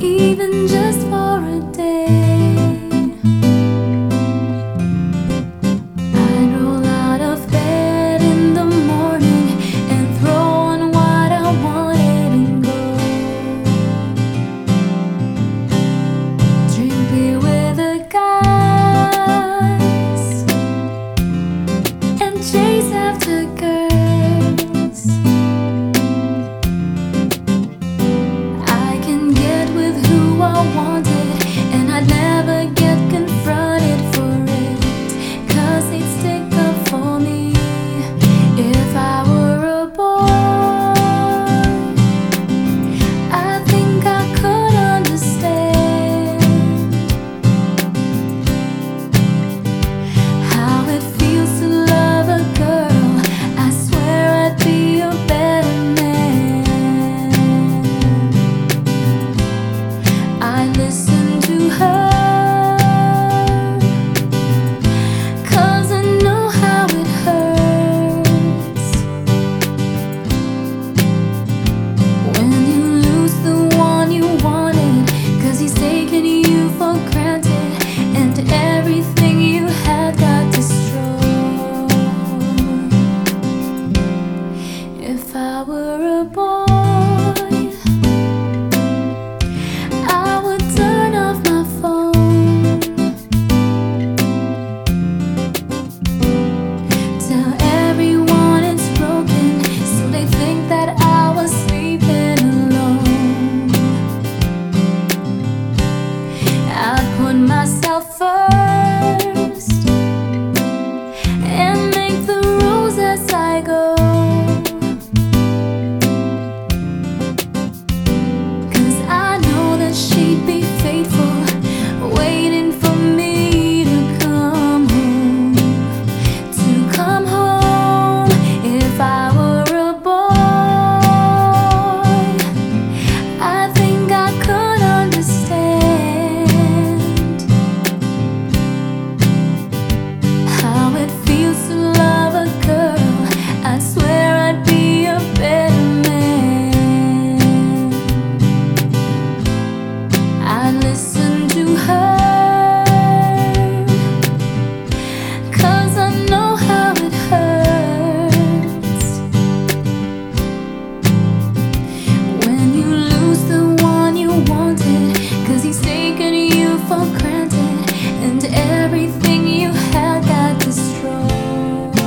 even just for a day. I'd roll out of bed in the morning and throw on what I wanted and go drink beer with the guys and chase after girls. I can get with who I wanted, and I'd never get confronted for it, 'cause they'd stick up for me. If I were a boy, I think I could understand how it feels to love a girl. I swear I'd be a better man. I listen to her, 'cause I know how it hurts when you lose the one you wanted, 'cause he's taken you for granted and everything you had got destroyed. If I were a boy, I would turn off my phone, tell everyone it's broken, so they think that I was sleeping alone. I'd put myself first and make the rules as I go, 'cause I know that she'd be faithful, waiting for me to come home, to come home. If I were a boy, I think I could understand how it feels to love a girl. I swear I'd be a better man. I listen to her, 'cause I know how it hurts when you lose the one you wanted, 'cause he's taken you for granted and everything you had got destroyed.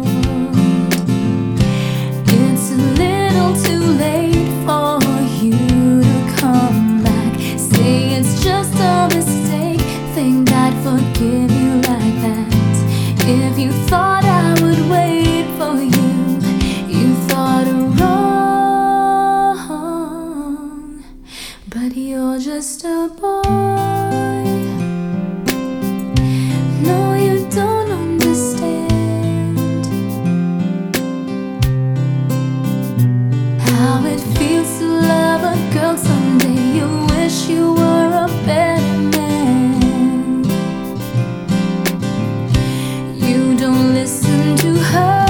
It's a little too late for you to come back. Say it's just a mistake, think I'd forgive you like that. If you thought I would wait for you, you thought wrong. But you're just a boy. No, you don't understand how it feels to love a girl. Someday you wish you were a better man. You don't listen to her,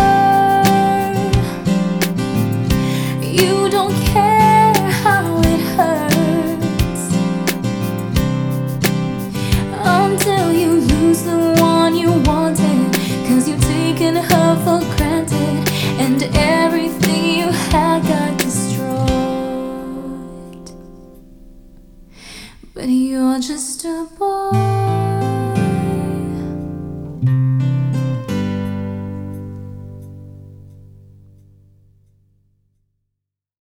you don't care how it hurts until you lose the one you wanted, 'cause you've taken her for granted and everything you had got destroyed. But you're just a boy.